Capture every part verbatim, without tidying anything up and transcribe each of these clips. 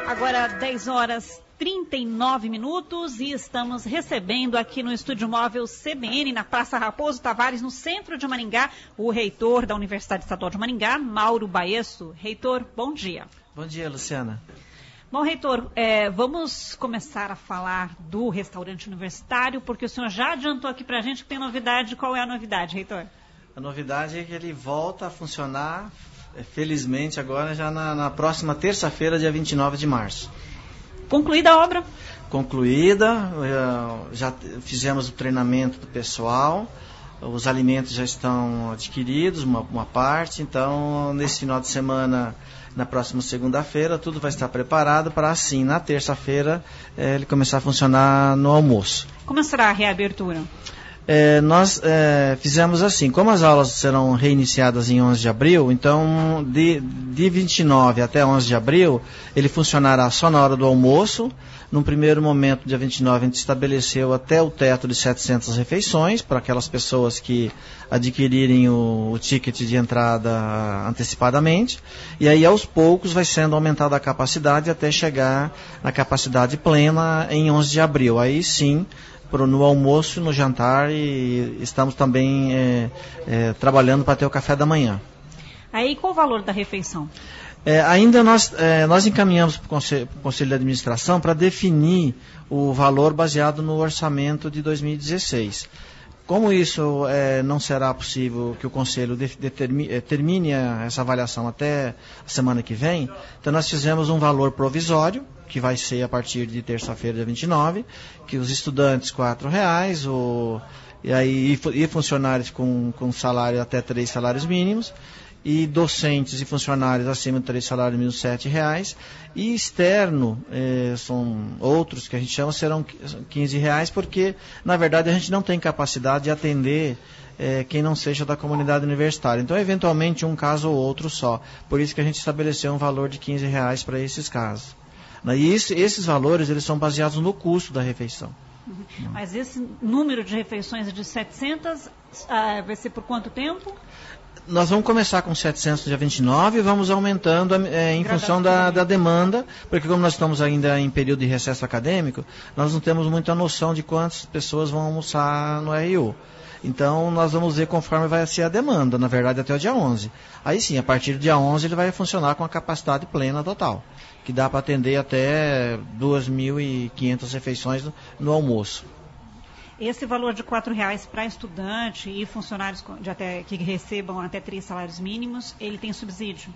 Agora dez horas e trinta e nove minutos e estamos recebendo aqui no Estúdio Móvel C B N, na Praça Raposo Tavares, no centro de Maringá, o reitor da Universidade Estadual de Maringá, Mauro Baesso. Reitor, bom dia. Bom dia, Luciana. Bom, reitor, é, vamos começar a falar do restaurante universitário, porque o senhor já adiantou aqui pra gente que tem novidade. Qual é a novidade, reitor? A novidade é que ele volta a funcionar, felizmente, agora já na, na próxima terça-feira, dia vinte e nove de março. Concluída a obra? Concluída, já fizemos o treinamento do pessoal, os alimentos já estão adquiridos, uma, uma parte, então nesse final de semana, na próxima segunda-feira, tudo vai estar preparado para assim, na terça-feira, é, ele começar a funcionar no almoço. Como será a reabertura? É, nós é, fizemos assim, como as aulas serão reiniciadas em onze de abril, então de, de vinte e nove até onze de abril, ele funcionará só na hora do almoço. Num primeiro momento, dia vinte e nove, a gente estabeleceu até o teto de setecentas refeições, para aquelas pessoas que adquirirem o, o ticket de entrada antecipadamente, e aí aos poucos vai sendo aumentada a capacidade até chegar na capacidade plena em onze de abril. Aí sim, Pro, no almoço, no jantar, e estamos também é, é, trabalhando para ter o café da manhã. Aí qual o valor da refeição? É, ainda nós, é, nós encaminhamos para o Conselho, Conselho de Administração para definir o valor baseado no orçamento de dois mil e dezesseis. Como isso é, não será possível que o Conselho de, de, termine, termine essa avaliação até a semana que vem, então nós fizemos um valor provisório, que vai ser a partir de terça-feira, dia vinte e nove, que os estudantes quatro reais, o, e, aí, e funcionários com, com salário até três salários mínimos, e docentes e funcionários acima de três salários mínimos sete reais, e externo, eh, são outros que a gente chama, serão quinze reais, porque na verdade a gente não tem capacidade de atender eh, quem não seja da comunidade universitária. Então, eventualmente, um caso ou outro só. Por isso que a gente estabeleceu um valor de quinze reais para esses casos. E isso, esses valores, eles são baseados no custo da refeição. Uhum. Mas esse número de refeições de setecentas uh, vai ser por quanto tempo? Nós vamos começar com setecentos no dia vinte e nove e vamos aumentando é, em função da, da demanda, porque como nós estamos ainda em período de recesso acadêmico, nós não temos muita noção de quantas pessoas vão almoçar no R U. Então, nós vamos ver conforme vai ser a demanda, na verdade, até o dia onze. Aí sim, a partir do dia onze, ele vai funcionar com a capacidade plena total, que dá para atender até duas mil e quinhentas refeições no, no almoço. Esse valor de quatro reais para estudante e funcionários de até, que recebam até três salários mínimos, ele tem subsídio?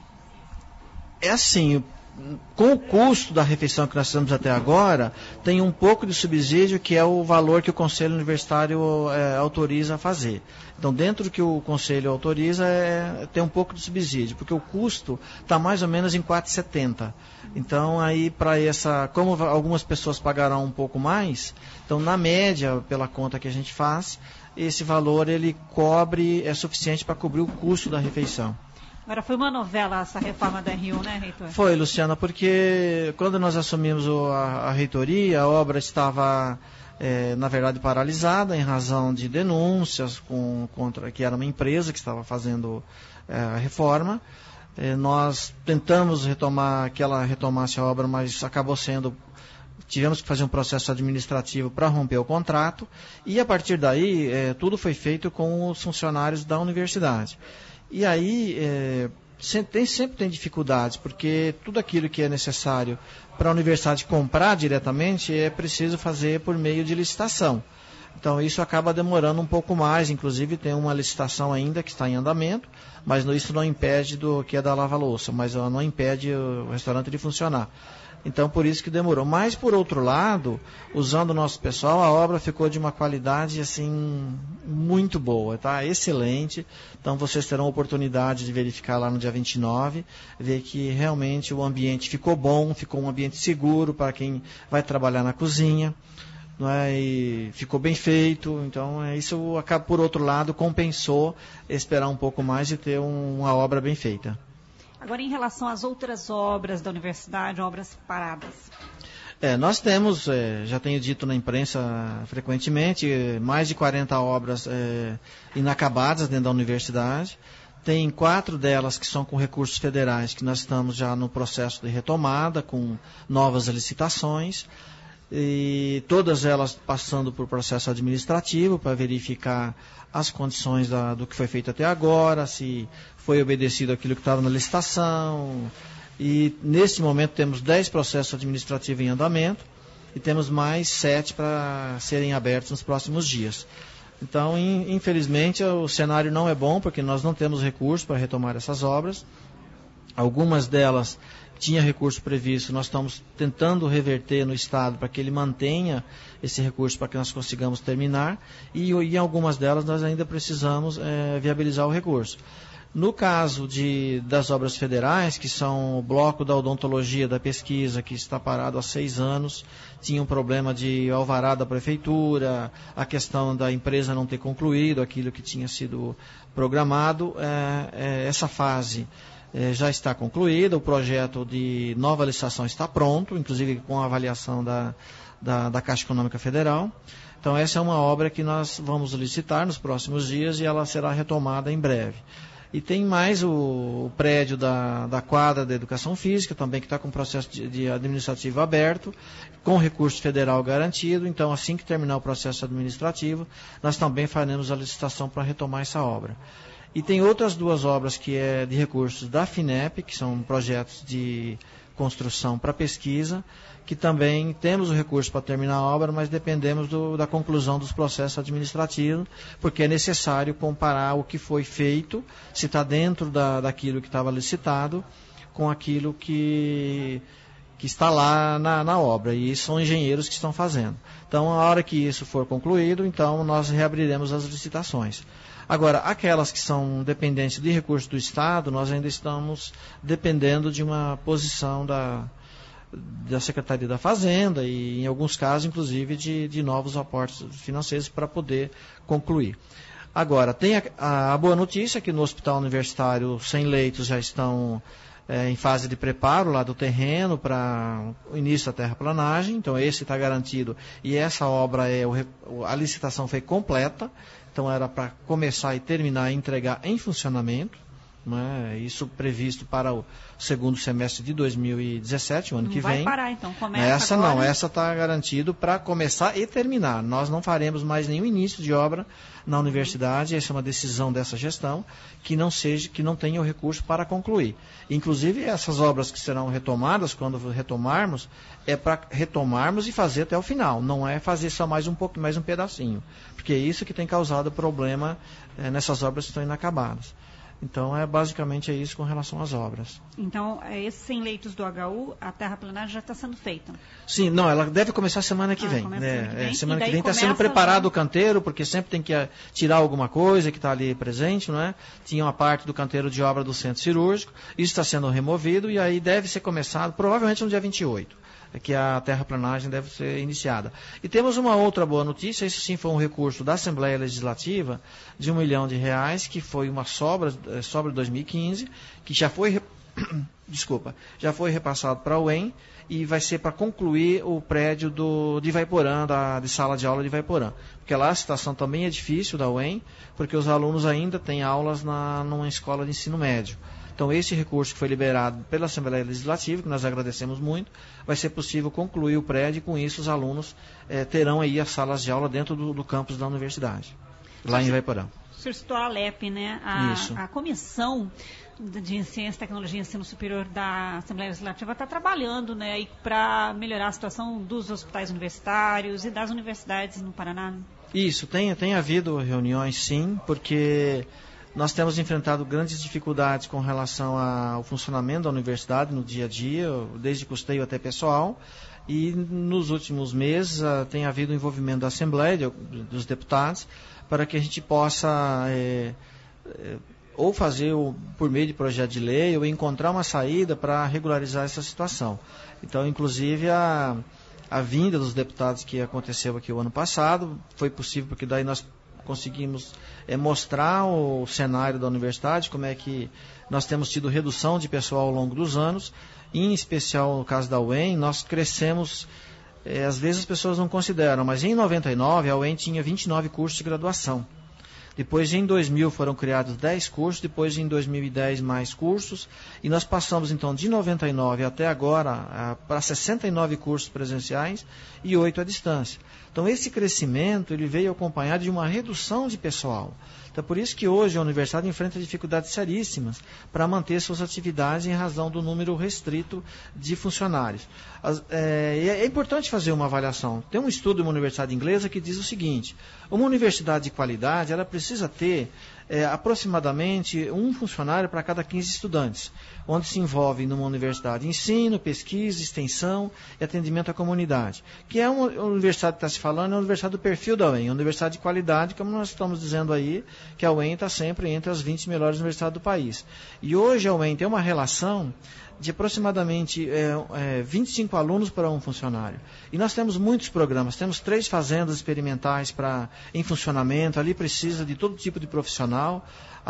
É assim, com o custo da refeição que nós temos até agora, tem um pouco de subsídio, que é o valor que o Conselho Universitário é, autoriza a fazer. Então, dentro do que o Conselho autoriza, é, tem um pouco de subsídio, porque o custo está mais ou menos em quatro reais e setenta centavos. Então, aí, para essa, como algumas pessoas pagarão um pouco mais, então, na média, pela conta que a gente faz, esse valor, ele cobre, é suficiente para cobrir o custo da refeição. Agora, foi uma novela essa reforma da R U, né, reitor? Foi, Luciana, porque quando nós assumimos o, a, a reitoria, a obra estava, é, na verdade, paralisada em razão de denúncias com, contra que era uma empresa que estava fazendo é, a reforma. É, nós tentamos retomar, que ela retomasse a obra, mas acabou sendo... Tivemos que fazer um processo administrativo para romper o contrato, e a partir daí, é, tudo foi feito com os funcionários da universidade. E aí, é, sempre, tem, sempre tem dificuldades, porque tudo aquilo que é necessário para a universidade comprar diretamente é preciso fazer por meio de licitação. Então, isso acaba demorando um pouco mais, inclusive tem uma licitação ainda que está em andamento, mas isso não impede do que é da lava-louça, mas não impede o restaurante de funcionar. Então, por isso que demorou. Mas, por outro lado, usando o nosso pessoal, a obra ficou de uma qualidade, assim, muito boa, tá? Excelente. Então, vocês terão a oportunidade de verificar lá no dia vinte e nove, ver que realmente o ambiente ficou bom, ficou um ambiente seguro para quem vai trabalhar na cozinha, não é? E ficou bem feito. Então, é, isso, acaba, por outro lado, compensou esperar um pouco mais e ter um, uma obra bem feita. Agora, em relação às outras obras da universidade, obras paradas. É, nós temos, é, já tenho dito na imprensa frequentemente, mais de quarenta obras é, inacabadas dentro da universidade. Tem quatro delas que são com recursos federais, que nós estamos já no processo de retomada, com novas licitações, e todas elas passando por processo administrativo para verificar as condições da, do que foi feito até agora, se foi obedecido aquilo que estava na licitação. E nesse momento temos dez processos administrativos em andamento e temos mais sete para serem abertos nos próximos dias. Então, infelizmente, o cenário não é bom, porque nós não temos recursos para retomar essas obras. Algumas delas tinha recurso previsto, nós estamos tentando reverter no Estado para que ele mantenha esse recurso para que nós consigamos terminar, e em algumas delas nós ainda precisamos é, viabilizar o recurso. No caso de, das obras federais, que são o bloco da odontologia, da pesquisa, que está parado há seis anos, tinha um problema de alvará da prefeitura, a questão da empresa não ter concluído aquilo que tinha sido programado, é, é, essa fase é, já está concluída, o projeto de nova licitação está pronto, inclusive com a avaliação da, da, da Caixa Econômica Federal. Então essa é uma obra que nós vamos licitar nos próximos dias e ela será retomada em breve. E tem mais o, o prédio da, da quadra da educação física, também que está com processo de, de administrativo aberto, com recurso federal garantido. Então, assim que terminar o processo administrativo, nós também faremos a licitação para retomar essa obra. E tem outras duas obras que é de recursos da FINEP, que são projetos de construção para pesquisa, que também temos o recurso para terminar a obra, mas dependemos do, da conclusão dos processos administrativos, porque é necessário comparar o que foi feito, se está dentro da, daquilo que estava licitado, com aquilo que, que está lá na, na obra, e são engenheiros que estão fazendo. Então, a hora que isso for concluído, então nós reabriremos as licitações. Agora, aquelas que são dependentes de recursos do Estado, nós ainda estamos dependendo de uma posição da, da Secretaria da Fazenda e, em alguns casos, inclusive, de, de novos aportes financeiros para poder concluir. Agora, tem a, a, a boa notícia que no Hospital Universitário cem leitos já estão é, em fase de preparo lá do terreno para o início da terraplanagem, então esse está garantido e essa obra, é o, a licitação foi completa. Então era para começar e terminar e entregar em funcionamento, né? Isso previsto para o segundo semestre de dois mil e dezessete, o ano não que vai vem. Parar, então. Começa essa agora. Não, essa está garantido para começar e terminar. Nós não faremos mais nenhum início de obra na universidade, essa é uma decisão dessa gestão, que não seja, que não tenha o recurso para concluir. Inclusive essas obras que serão retomadas, quando retomarmos, é para retomarmos e fazer até o final, não é fazer só mais um pouco, mais um pedacinho, porque é isso que tem causado problema é, nessas obras que estão inacabadas. Então, é, basicamente é isso com relação às obras. Então, esses cem leitos do H U, a terraplanagem já está sendo feita? Sim, não, ela deve começar semana que ah, vem. Né? Semana que vem, é, semana que vem está começa... sendo preparado o canteiro, porque sempre tem que tirar alguma coisa que está ali presente, não é? Tinha uma parte do canteiro de obra do centro cirúrgico, isso está sendo removido e aí deve ser começado, provavelmente no dia vinte e oito. Que a terraplanagem deve ser iniciada. E temos uma outra boa notícia, isso sim foi um recurso da Assembleia Legislativa de um milhão de reais, que foi uma sobra, sobra de dois mil e quinze, que já foi, desculpa, já foi repassado para o U E M e vai ser para concluir o prédio do, de Ivaiporã, da, de sala de aula de Ivaiporã. Porque lá a situação também é difícil da U E M, porque os alunos ainda têm aulas na, numa escola de ensino médio. Então, esse recurso que foi liberado pela Assembleia Legislativa, que nós agradecemos muito, vai ser possível concluir o prédio e, com isso, os alunos eh, terão aí as salas de aula dentro do, do campus da universidade, lá em Ivaiporã. O senhor citou a Alep, né? A, Isso. a Comissão de Ciência, Tecnologia e Ensino Superior da Assembleia Legislativa está trabalhando, né, para melhorar a situação dos hospitais universitários e das universidades no Paraná. Isso, tem, tem havido reuniões, sim, porque nós temos enfrentado grandes dificuldades com relação ao funcionamento da universidade no dia a dia, desde custeio até pessoal, e nos últimos meses uh, tem havido o envolvimento da Assembleia, de, dos deputados, para que a gente possa é, é, ou fazer o, por meio de projeto de lei, ou encontrar uma saída para regularizar essa situação. Então, inclusive, a, a vinda dos deputados que aconteceu aqui o ano passado foi possível porque daí nós conseguimos é, mostrar o cenário da universidade, como é que nós temos tido redução de pessoal ao longo dos anos, em especial no caso da U E M, nós crescemos, é, às vezes as pessoas não consideram, mas em noventa e nove a U E M tinha vinte e nove cursos de graduação. Depois, em dois mil, foram criados dez cursos, depois, em dois mil e dez, mais cursos, e nós passamos, então, de noventa e nove até agora, para sessenta e nove cursos presenciais e oito à distância. Então, esse crescimento ele veio acompanhado de uma redução de pessoal. Então, por isso que hoje a universidade enfrenta dificuldades seríssimas para manter suas atividades em razão do número restrito de funcionários. As, é, é importante fazer uma avaliação. Tem um estudo de uma universidade inglesa que diz o seguinte: uma universidade de qualidade, ela precisa ter é, aproximadamente um funcionário para cada quinze estudantes, onde se envolve numa universidade ensino, pesquisa, extensão e atendimento à comunidade. Que é uma universidade que está se falando, é uma universidade do perfil da U E M, uma universidade de qualidade, como nós estamos dizendo aí, que a U E M está sempre entre as vinte melhores universidades do país. E hoje a U E M tem uma relação de aproximadamente é, é, vinte e cinco alunos para um funcionário. E nós temos muitos programas, temos três fazendas experimentais pra, em funcionamento, ali precisa de todo tipo de profissional,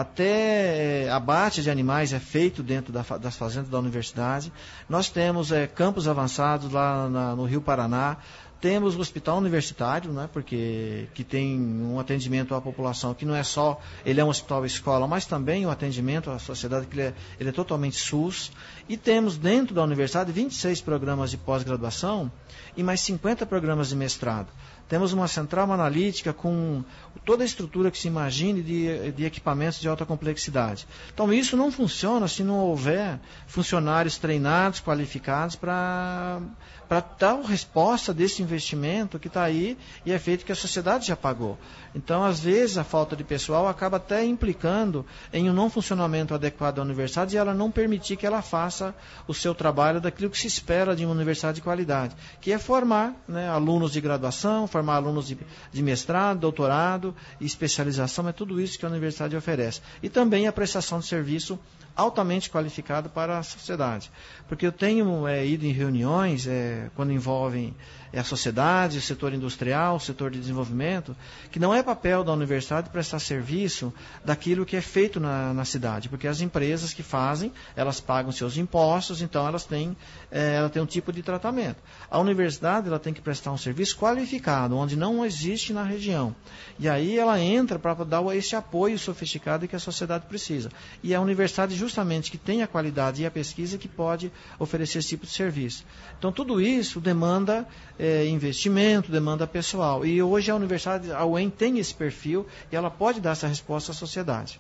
até é, abate de animais é feito dentro da, das fazendas da universidade. Nós temos é, campos avançados lá na, no Rio Paraná. Temos o hospital universitário, né, porque que tem um atendimento à população que não é só, ele é um hospital escola, mas também um atendimento à sociedade que ele é, ele é totalmente SUS. E temos dentro da universidade vinte e seis programas de pós-graduação e mais cinquenta programas de mestrado. Temos uma central analítica com toda a estrutura que se imagine de, de equipamentos de alta complexidade. Então isso não funciona se não houver funcionários treinados, qualificados para para dar resposta desse investimento que está aí e é feito que a sociedade já pagou. Então, às vezes, a falta de pessoal acaba até implicando em um não funcionamento adequado da universidade e ela não permitir que ela faça o seu trabalho daquilo que se espera de uma universidade de qualidade, que é formar, né, alunos de graduação, formar alunos de, de mestrado, doutorado e especialização, é tudo isso que a universidade oferece. E também a prestação de serviço altamente qualificado para a sociedade. Porque eu tenho é, ido em reuniões, é, quando envolvem é, a sociedade, o setor industrial, o setor de desenvolvimento, que não é papel da universidade prestar serviço daquilo que é feito na, na cidade, porque as empresas que fazem, elas pagam seus impostos, então elas têm, é, ela tem um tipo de tratamento. A universidade ela tem que prestar um serviço qualificado, onde não existe na região. E aí ela entra para dar esse apoio sofisticado que a sociedade precisa. E a universidade justamente que tem a qualidade e a pesquisa que pode oferecer esse tipo de serviço. Então tudo isso demanda é, investimento, demanda pessoal. E hoje a universidade, a U E M tem esse perfil e ela pode dar essa resposta à sociedade.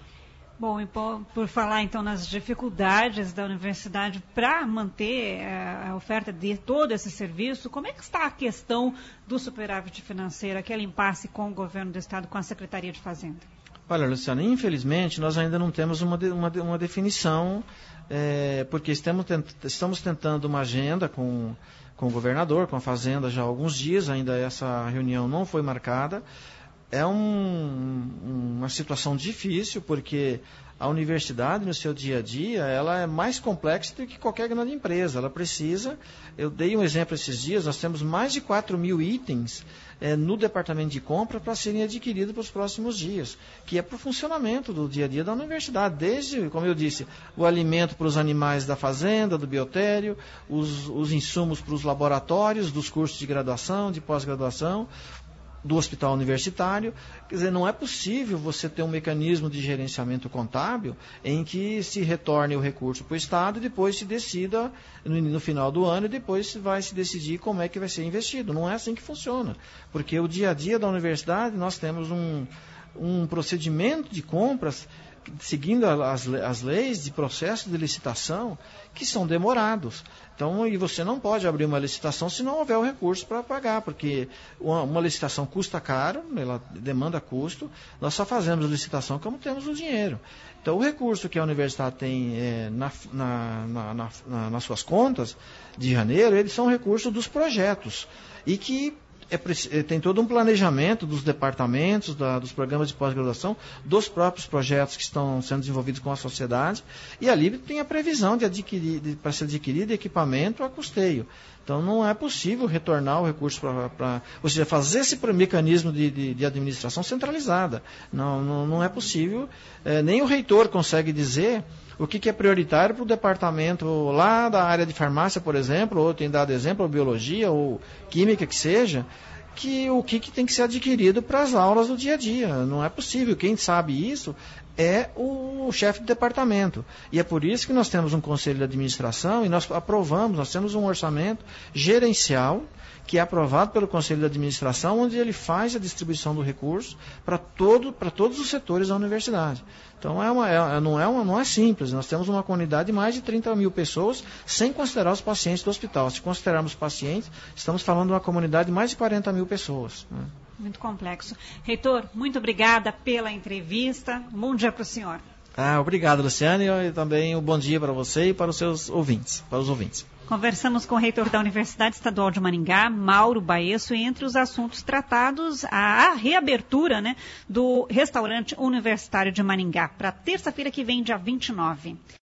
Bom, e por, por falar então nas dificuldades da universidade para manter a, a oferta de todo esse serviço, como é que está a questão do superávit financeiro, aquele impasse com o governo do estado, com a Secretaria de Fazenda? Olha, Luciana, infelizmente nós ainda não temos uma, de, uma, uma definição, é, porque estamos, tent, estamos tentando uma agenda com, com o governador, com a Fazenda já há alguns dias, ainda essa reunião não foi marcada. É um, uma situação difícil, porque a universidade, no seu dia a dia, ela é mais complexa do que qualquer grande empresa. Ela precisa, eu dei um exemplo esses dias, nós temos mais de quatro mil itens é, no departamento de compra para serem adquiridos para os próximos dias, que é para o funcionamento do dia a dia da universidade, desde, como eu disse, o alimento para os animais da fazenda, do biotério, os, os insumos para os laboratórios, dos cursos de graduação, de pós-graduação, do hospital universitário. Quer dizer, não é possível você ter um mecanismo de gerenciamento contábil em que se retorne o recurso para o Estado e depois se decida no, no final do ano e depois vai se decidir como é que vai ser investido. Não é assim que funciona, porque o dia a dia da universidade nós temos um, um procedimento de compras seguindo as, as leis de processo de licitação que são demorados. Então, e você não pode abrir uma licitação se não houver o recurso para pagar, porque uma, uma licitação custa caro, ela demanda custo, nós só fazemos licitação como temos o dinheiro. Então, o recurso que a universidade tem é, na, na, na, na, nas suas contas de janeiro, eles são recursos dos projetos, e que É, tem todo um planejamento dos departamentos, da, dos programas de pós-graduação, dos próprios projetos que estão sendo desenvolvidos com a sociedade, e ali tem a previsão de adquirir, de, para ser adquirido equipamento a custeio. Então não é possível retornar o recurso para, ou seja, fazer esse mecanismo de, de, de administração centralizada. Não, não, não é possível, é, nem o reitor consegue dizer o que, que é prioritário para o departamento lá da área de farmácia, por exemplo, ou tem dado exemplo, ou biologia, ou química que seja, que o que, que tem que ser adquirido para as aulas do dia a dia. Não é possível. Quem sabe isso é o chefe de departamento. E é por isso que nós temos um conselho de administração e nós aprovamos, nós temos um orçamento gerencial que é aprovado pelo conselho de administração, onde ele faz a distribuição do recurso para todo, para todos os setores da universidade. Então é uma, é, não, é uma, não é simples, nós temos uma comunidade de mais de trinta mil pessoas, sem considerar os pacientes do hospital. Se considerarmos pacientes, estamos falando de uma comunidade de mais de quarenta mil pessoas, né? Muito complexo. Reitor, muito obrigada pela entrevista. Bom dia para o senhor. Ah, obrigado, Luciane, e também um bom dia para você e para os seus ouvintes, para os ouvintes. Conversamos com o reitor da Universidade Estadual de Maringá, Mauro Baesso, e entre os assuntos tratados, a reabertura, né, do restaurante universitário de Maringá, para terça-feira que vem, dia vinte e nove.